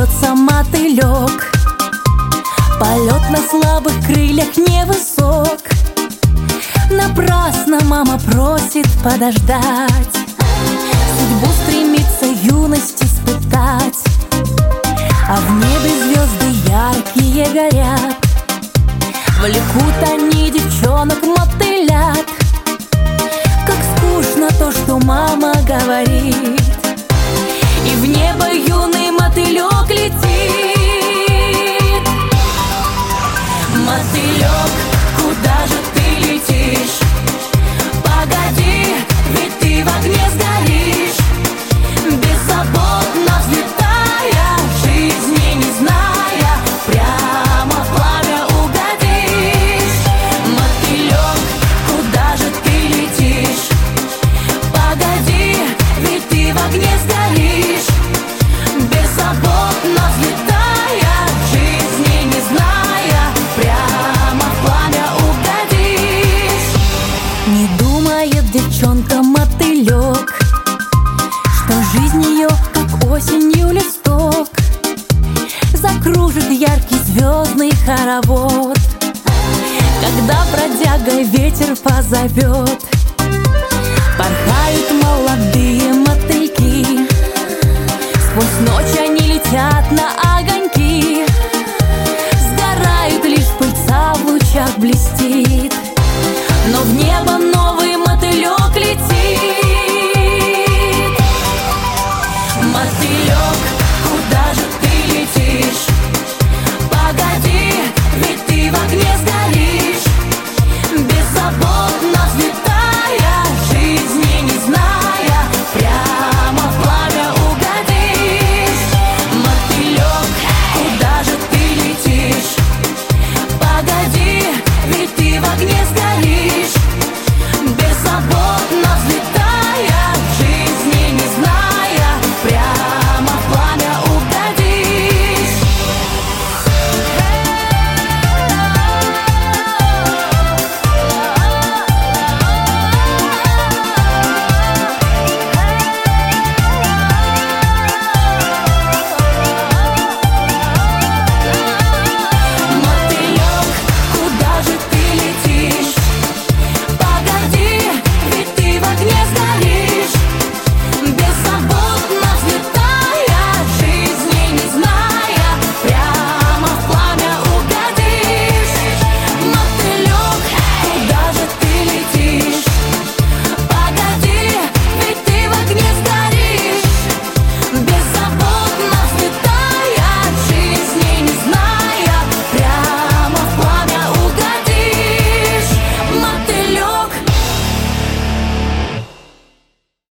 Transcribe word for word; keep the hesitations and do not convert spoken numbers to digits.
несется мотылек. Полет на слабых крыльях невысок. Напрасно мама просит подождать. Судьбу стремится юность испытать, а в небе звезды яркие горят. Влекут они девчонок, мотылят. Как скучно то, что мама говорит, и в небо юный мотылек летит. Мотылек, куда же ты летишь? Погоди, ведь ты в огне сгоришь. Беззаботно взлетая, жизни не зная, прямо в пламя угодишь. Мотылек, куда же ты летишь? Погоди, ведь ты в огне сгоришь. Беззаботно взлетая, жизни не зная, прямо в пламя угодишь. Не думает девчонка-мотылек, что жизнь ее, как осенью листок, закружит яркий звездный хоровод, когда бродяга ветер позовет.